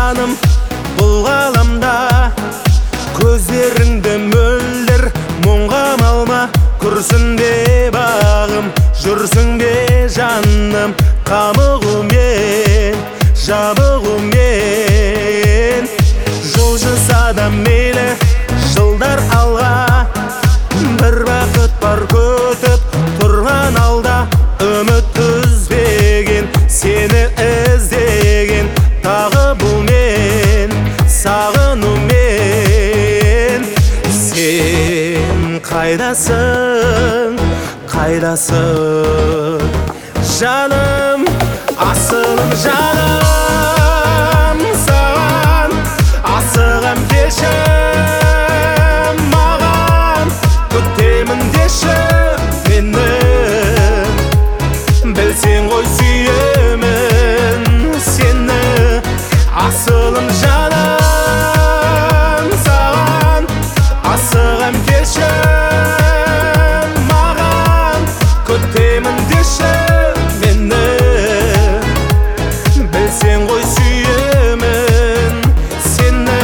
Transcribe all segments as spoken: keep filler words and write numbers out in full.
жаным бұл ғаламда. Көздеріңді мөлдір мұңға малма, күрсінбе бағым, жүрсің бе жаным, қамығумен, жабығумен. Жылжыса да мейлі жылдар алға, бір бақыт бар күтіп тұрған алда. Үміт үзбеген, сені іздеген, тағы бұл мен сағынумен. Сен қайдасың, қайдасың жаным, асылым жаным, саған асығам келші маған, күтемін деші мені. Білсең ғой сүйемін сені, асылым жаным, саған асығам келші маған, күтемін деші мені. Білсең ғой сүйемін сені.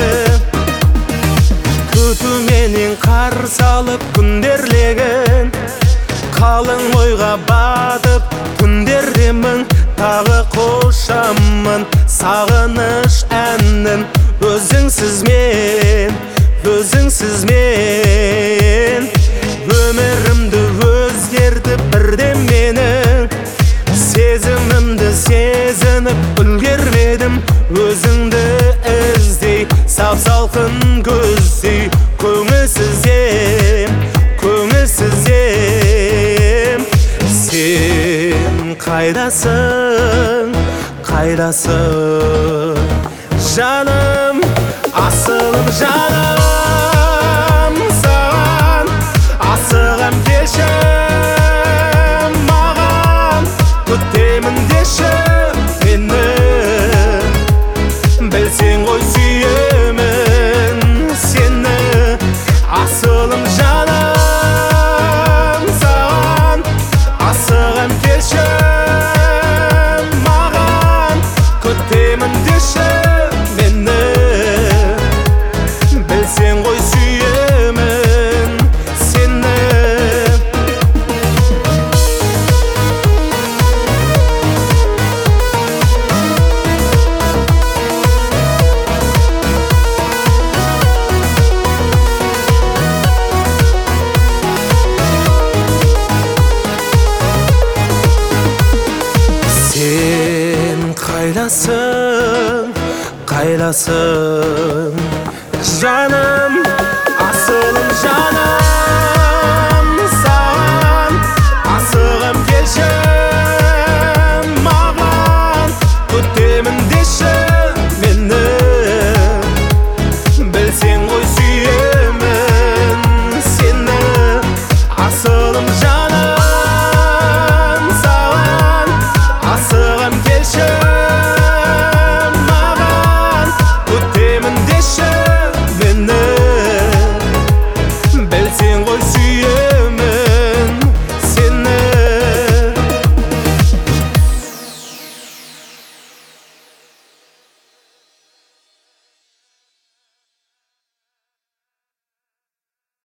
Күтуменен қарсы алып күндерлеген, қалың ойға батып түндеремін, тағы қошамын сағыныш әнін. Өзіңсіз мен, өзіңсіз мен, өмірімді өзгерді бірден менің. Сезімімді сезініп үлгермедім, өзіңді іздей сап-салқын көздей. Көңілсіз ем, көңілсіз ем. Сен қайдасың, қайдасың жаным, асылым жаным, саған асығам келші маған, күтемін деші мені. Білсең ғой сүйемін сені, асылым жаным, саған асығам келші маған, күтемін деші мені. Білсең ғой сүйемін сені. Сен қайдасың, қайдасың жаным, асылым жаным, саған асығам келші маған, күтемін деші мені. Білсең ғой сүйемін сені, асылым жаным, саған асығам келші маған, күтемін деші мені. Білсең ғой сүйемін